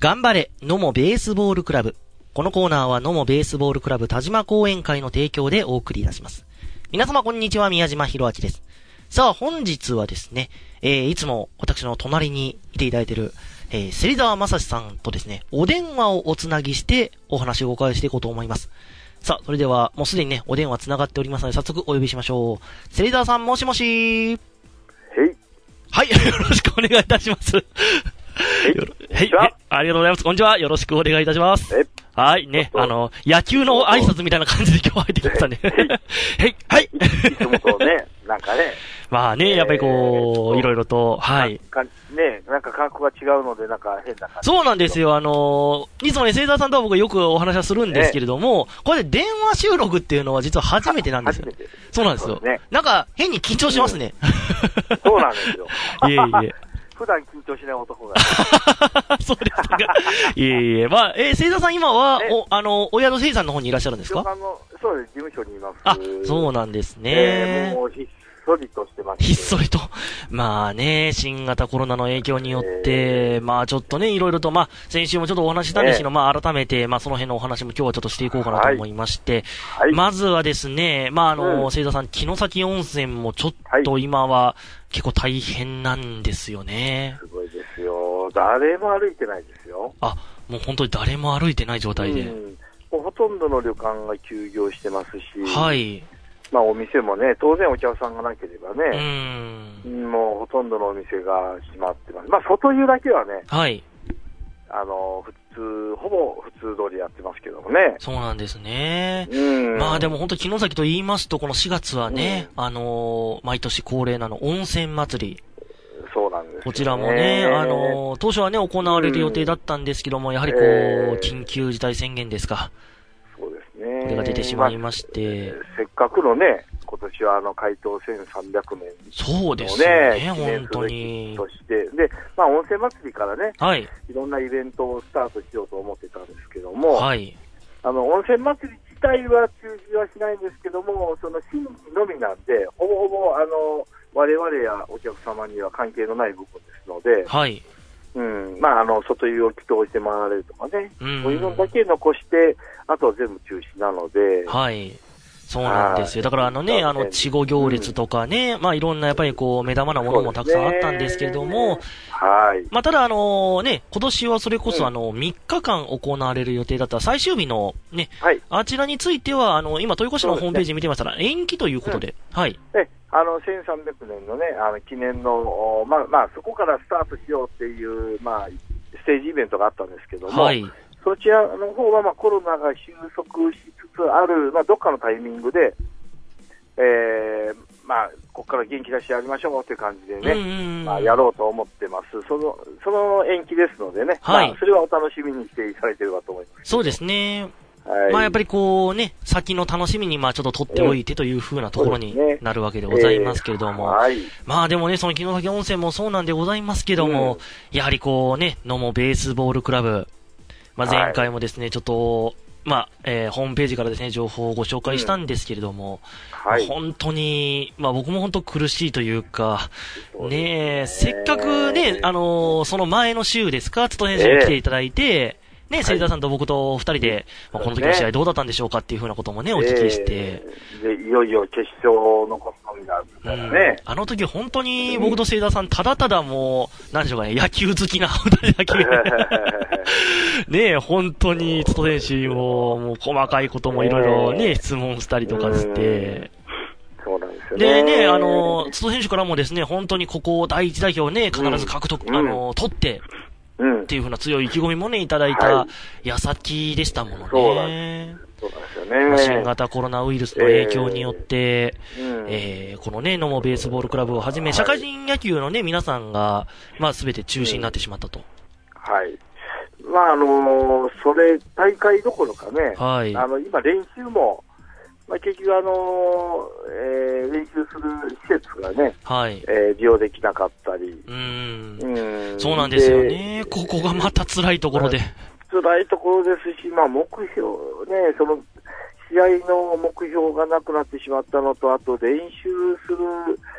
頑張れ、野茂ベースボールクラブ。このコーナーは野茂ベースボールクラブ田島講演会の提供でお送りいたします。皆様こんにちは、宮島博明です。さあ、本日はですね、いつも私の隣にいていただいている、芹沢正史さんとですね、お電話をおつなぎしてお話をお伺いしていこうと思います。さあ、それではもうすでにね、お電話つながっておりますので、早速お呼びしましょう。芹沢さん、もしもし。はい、よろしくお願いいたします。はい、ありがとうございます。こんにちは。よろしくお願いいたします。はい、ね、野球の挨拶みたいな感じで今日入ってきましたね。はい。 いつもとね、なんかね。 まあね、やっぱりこう、いろいろと、はい。 ね、なんか感覚が違うので、なんか変な感じ。 そうなんですよ。いつもね、芹沢さんとは僕よくお話はするんですけれども、これで電話収録っていうのは実は初めてなんですよ。そうなんですよ。なんか変に緊張しますね。 そうなんですよ。 いえ。 普段緊張しない男が。 そうですか。いえ。まあ、芹沢さん今は、お宿生産の方にいらっしゃるんですか？ そうです、事務所にいます。 あ、そうなんですね。 もうひっそりとしてます。 ひっそりと。まあね、新型コロナの影響によって、まあちょっとね、いろいろと、まあ先週もちょっとお話ししたんですけど、まあ改めて、まあその辺のお話も今日はちょっとしていこうかなと思いまして、まずはですね、まあ芹沢さん、城崎温泉もちょっと今は結構大変なんですよね。 すごいですよ。誰も歩いてないですよ。 あ、もう本当に誰も歩いてない状態で。 もうほとんどの旅館が休業してますし、 はい。 まあお店もね、当然お客さんがなければね、もうほとんどのお店が閉まってます。まあ外湯だけはね、 はい。 ほぼ普通通りやってますけどもね。 そうなんですね。まあでも本当城崎と言いますと、この4月はね、毎年恒例なの温泉祭り。 そうなんです、ね。 こちらもね、当初はね、行われる予定だったんですけども、やはりこう、緊急事態宣言ですか。 そうですね。 これが出てしまいまして。 せっかくのね、今年は開湯1300年、 そうですね、本当に。 として、で、まあ温泉祭りからね、 はい。 いろんなイベントをスタートしようと思ってたんですけども、 はい。 温泉祭り自体は中止はしないんですけども、その新規のみなんで、ほぼほぼ我々やお客様には関係のない部分ですので、 はい。 まあ外湯を祈祷して回られるとかね、そういうのだけ残して、あとは全部中止なので、 はい。そうなんですよ。だからね、稚児行列とかね、まあいろんなやっぱりこう、目玉なものもたくさんあったんですけれども、 はい。 まあただね、今年はそれこそ3日間行われる予定だった最終日のね、あちらについては、今、豊越のホームページ見てましたら、延期ということで、はい。 1300年のね、記念の、まあそこからスタートしようっていう、まあ、ステージイベントがあったんですけども、はい。そちらの方は、まあ、コロナが収束しつつある、まあ、どっかのタイミングで、まあ、ここから元気出しやりましょうという感じでね、まあ、やろうと思ってます。その延期ですのでね、はい。まあ、それはお楽しみにしていただいているかと思います。 そうですね。はい。まあ、やっぱりこうね、先の楽しみに、まあ、ちょっと取っておいてという風なところになるわけでございますけれども、はい。まあ、でもね、その城崎温泉もそうなんでございますけども、やはりこうね、野茂ベースボールクラブ、まあ、前回もですね、ちょっと、まあ、ホームページからですね、情報をご紹介したんですけれども、はい。本当に、まあ僕も本当苦しいというか、ね、せっかくね、その前の週ですか、ちょっと編集に来ていただいて、ね、芹沢さんと僕と二人で、まあ、この時の試合どうだったんでしょうかっていうふうなこともね、お聞きして。 で、いよいよ決勝を残すのみだ、みたいなね。 あの時本当に僕と芹沢さん、ただただもう、なんでしょうかね、野球好きな、野球。ね、本当に、津戸選手も、もう細かいこともいろいろね、質問したりとかして。 そうなんですよね。 でね、津戸選手からもですね、本当にここ第一代表ね、必ず獲得、取って、っていうふうな強い意気込みもね、いただいた矢先でしたものね。 そうなんですよね。 新型コロナウイルスの影響によって、このね、野茂ベースボールクラブをはじめ、社会人野球のね、皆さんが、まあ、すべて中止になってしまったと。 はい。まあ、それ、大会どころかね、 はい。 今練習も、まあ、結局練習する施設がね、はい。利用できなかったり。 そうなんですよね。ここがまた辛いところで。 辛いところですし、まあ、目標、ね、その、試合の目標がなくなってしまったのと、あと練習する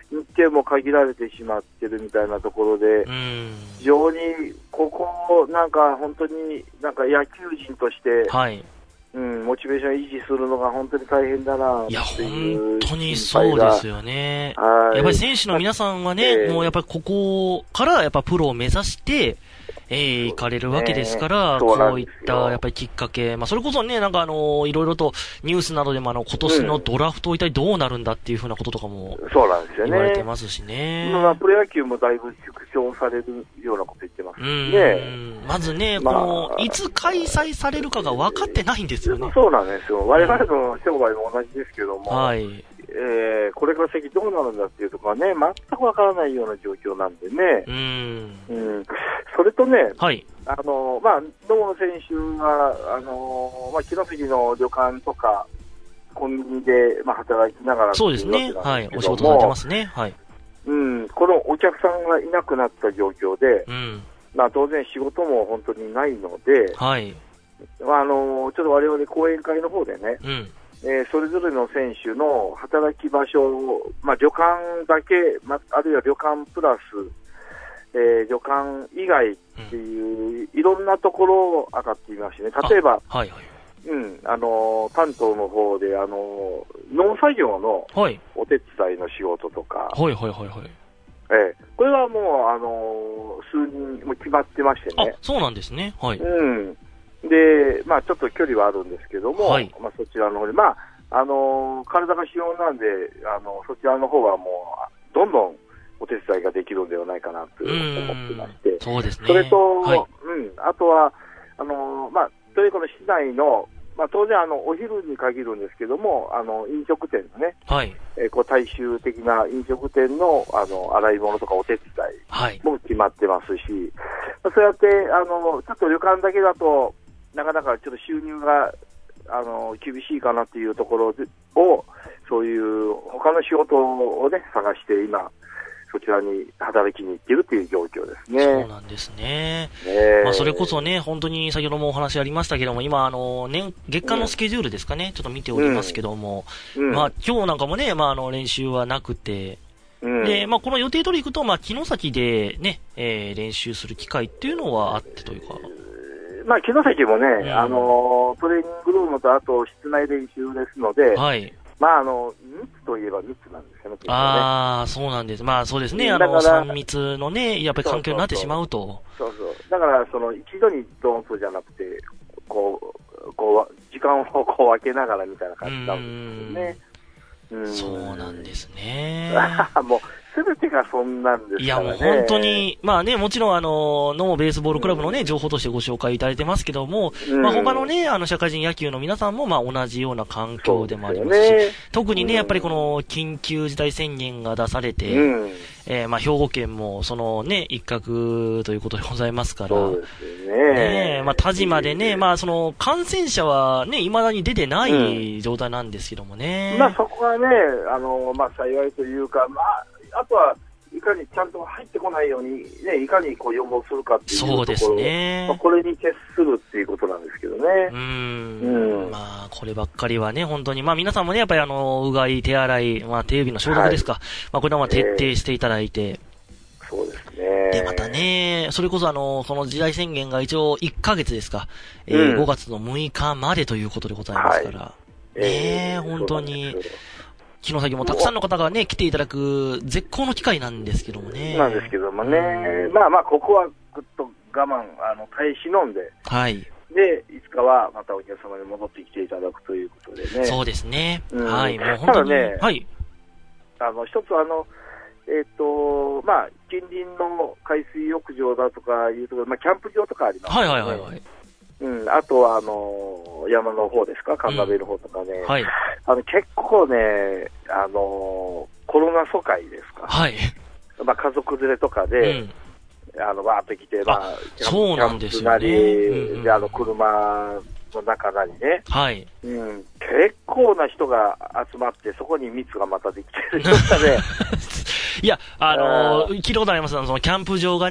日程も限られてしまってるみたいなところで、非常にここ、なんか本当になんか野球人として、はい、モチベーション維持するのが本当に大変だなっていう。いや、 本当にそうですよね。やっぱり選手の皆さんはね、もうやっぱりここからやっぱプロを目指して、行かれるわけですから、こういったやっぱりきっかけ、それこそね、なんかいろいろとニュースなどでも今年のドラフト一体どうなるんだっていうふうなこととかも、 そうなんですよね。 言われてますしね。 プロ野球もだいぶ縮小されるようなこと言ってますね。 まずね、いつ開催されるかが分かってないんですよね。 そうなんですよ。我々の商売も同じですけども、はい。これから先どうなるんだっていうところはね、全くわからないような状況なんでね。それとね、はい。野茂選手が、城杉の旅館とか、コンビニで、働きながらそうですね。はい。お仕事されてますね。はい。 このお客さんがいなくなった状況で、当然仕事も本当にないので、はい。ちょっと我々講演会の方でね、それぞれの選手の働き場所を、旅館だけ、あるいは旅館プラス、旅館以外っていう、いろんなところを上がっていましてね、例えば、はいはい、担当の方で、農作業のお手伝いの仕事とか、はいはいはいはい。これはもう、数人も決まってましてね。 あ、そうなんですね。はい。 で、ちょっと距離はあるんですけども、はい、そちらの方で、体が資本なんで、そちらの方はもう、どんどんお手伝いができるのではないかなと思ってまして、 そうですね。 それと、はい、あとは、トレコの市内の、当然お昼に限るんですけども、飲食店のね、はい、大衆的な飲食店の、洗い物とかお手伝いも決まってますし、そうやって、ちょっと旅館だけだと、なかなかちょっと収入が、厳しいかなっていうところを、そういう他の仕事をね、探して今、そちらに働きに行っているという状況ですね。 そうなんですね。それこそね、本当に先ほどもお話ありましたけども、今、月間のスケジュールですかね、ちょっと見ておりますけども、今日なんかもね、練習はなくて、で、この予定通り行くと、城崎でね、練習する機会っていうのはあってというか。 城崎もね、トレーニングルームとあと室内練習ですので、はい。密といえば密なんですよね。 ああ、そうなんです。そうですね。3密のね、やっぱり環境になってしまうと。 そう。だから、一度にドーンとじゃなくて、時間を分けながらみたいな感じなんですよね。 そうなんですね。 もう、すべてがそんなんですからね。 いや、もう本当に、もちろんノモベースボールクラブのね、情報としてご紹介いただいてますけども、他のね、社会人野球の皆さんも、同じような環境でもありますし、特にね、やっぱりこの緊急事態宣言が出されて、兵庫県もそのね、一角ということでございますから、そうですね。田島でね、その感染者はね、未だに出てない状態なんですけどもね。 そこはね、幸いというか、あとは、いかにちゃんと入ってこないように、ね、いかに予防するかっていうところ。そうですね。これに徹するっていうことなんですけどね。 こればっかりはね、本当に。皆さんもね、やっぱりうがい、手洗い、手指の消毒ですか。これは徹底していただいて。 そうですね。 で、またね、それこそその時代宣言が一応1ヶ月ですか。5月の6日までということでございますから。本当に。城崎もたくさんの方がね、来ていただく絶好の機会なんですけどもね。 なんですけどもね。ここはぐっと我慢、耐え忍んで。はい。で、いつかはまたお客様に戻ってきていただくということでね。 そうですね。はい。もう本当に。ね、はい。 一つ近隣の海水浴場だとかいうところ、キャンプ場とかありますね。はい。あとは、山の方ですか、神田ベル方とかね。はい。結構ね、コロナ疎開ですか。はい。家族連れとかで、わーっと来て、 そうなんですよね。 キャンプなり、で、車の中なりね。はい。結構な人が集まって、そこに密がまたできてるとかね。 いや、聞いたことあります。そのキャンプ場がね、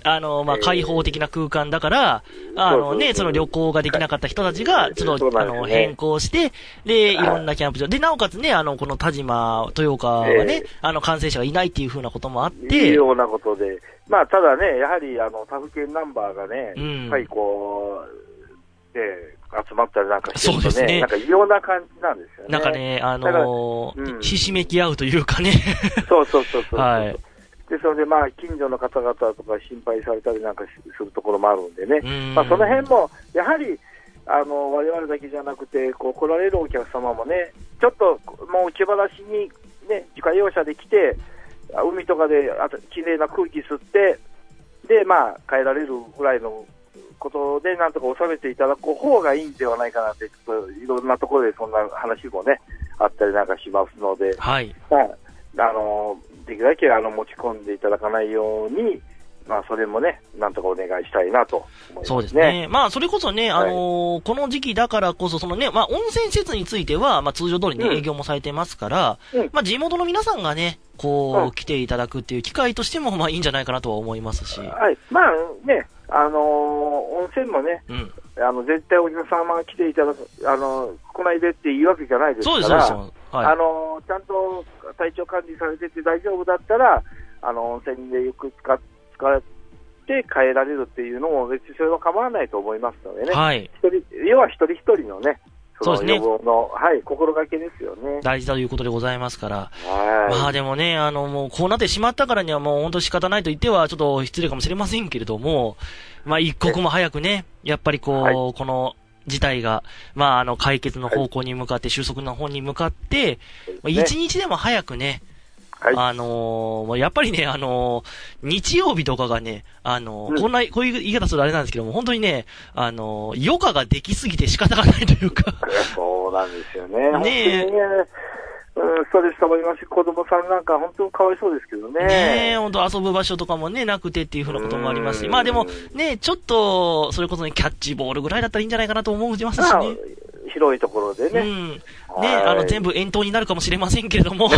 まあ、開放的な空間だから、その旅行ができなかった人たちが、ちょっと、変更して、で、いろんなキャンプ場。で、なおかつね、この田島、豊岡はね、感染者がいないっていうふうなこともあって。 いうようなことで。まあ、ただね、やはり、他府県ナンバーがね、やっぱりこう、集まったりなんかしてるとね、そうですね、なんか異様な感じなんですよね。 なんかね、ひしめき合うというかね。 そうそうそうそう。はい。で、それでまあ、近所の方々とか心配されたりなんかするところもあるんでね。まあ、その辺も、やはり、我々だけじゃなくて、こう、来られるお客様もね、ちょっと、もう気晴らしにね、自家用車で来て、海とかで綺麗な空気吸って、で、まあ、帰られるぐらいのことで、なんとか収めていただく方がいいんではないかなって、ちょっといろんなところでそんな話もね、あったりなんかしますので、 はい。 まあ、できるだけ持ち込んでいただかないように、まあ、それもね、なんとかお願いしたいなと思いますね。 そうですね。まあ、それこそね、この時期だからこそ、そのね、まあ、温泉施設については、まあ、通常通りね、営業もされてますから、まあ、地元の皆さんがね、こう、来ていただくっていう機会としても、まあ、いいんじゃないかなとは思いますし。 はい。まあ、ね、温泉もね、絶対お客様が来ていただく、来ないでっていうわけじゃないですから、 そうです、そうです。はい。 ちゃんと体調管理されてて大丈夫だったら、温泉でよく使って帰られるっていうのも別にそれは構わないと思いますのでね。 はい。 要は一人一人のね、 そうですね。 予防の、はい、心がけですよね。 大事だということでございますから。 はい。 まあでもね、もうこうなってしまったからにはもう本当仕方ないと言ってはちょっと失礼かもしれませんけれども、まあ一刻も早くね、やっぱりこう、はい、この事態が、まあ解決の方向に向かって、収束の方に向かって、まあ、一日でも早くね、はい、やっぱりね、日曜日とかがね、こういう言い方するとあれなんですけども、本当にね、余暇ができすぎて仕方がないというか。 そうなんですよね。 ねえ。 ストレス溜まりますし、子供さんなんか本当にかわいそうですけどね。 ねえ、本当遊ぶ場所とかもね、なくてっていうふうなこともありますし、まあでも、ね、ちょっと、それこそね、キャッチボールぐらいだったらいいんじゃないかなと思いますしね。 広いところでね。 ね、全部遠投になるかもしれませんけれども。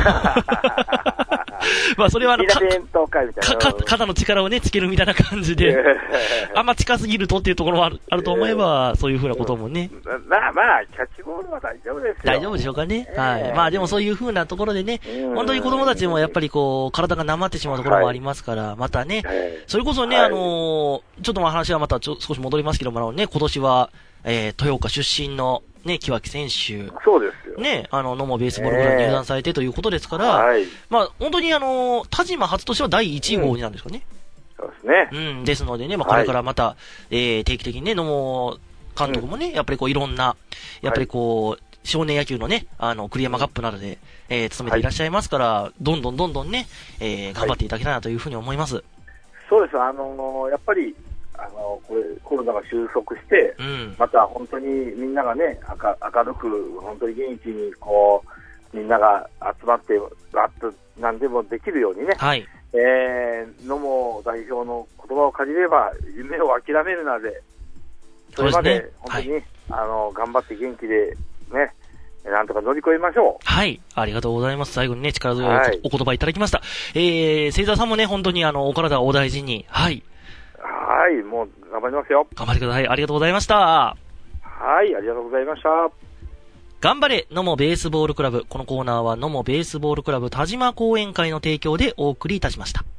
まあそれは肩の力をね、つけるみたいな感じで、あんま近すぎるとっていうところもあると思えば、そういうふうなこともね。 まあ、キャッチボールは大丈夫ですよ。 大丈夫でしょうかね。はい。まあでもそういうふうなところでね、本当に子供たちもやっぱりこう、体がなまってしまうところもありますから、またね、それこそね、ちょっとまあ話はまた少し戻りますけども、ね、今年は、豊岡出身のね、木脇選手。 そうですよ。 ね、野茂ベースボールクラブに入団されてということですから、まあ、本当に田島初としては第1号になるんですかね。 そうですね。ですのでね、まあ、これからまた、定期的にね、野茂監督もね、やっぱりこう、いろんな、やっぱりこう、少年野球のね、栗山カップなどで、務めていらっしゃいますから、どんどんね、頑張っていただきたいなというふうに思います。 そうです。やっぱり、これコロナが収束して、また本当にみんながね、明るく、本当に元気にこう、みんなが集まって、わっと何でもできるようにね、 はい。 野茂代表の言葉を借りれば、夢を諦めるなで、それまで本当に、頑張って元気でね、なんとか乗り越えましょう。 はい。ありがとうございます。最後にね、力強いお言葉いただきました。星座さんもね、本当にお体をお大事に。はい。 はい、もう頑張りますよ。 頑張ってください。ありがとうございました。 はい、ありがとうございました。 頑張れ、野茂ベースボールクラブ。このコーナーは野茂ベースボールクラブ田島講演会の提供でお送りいたしました。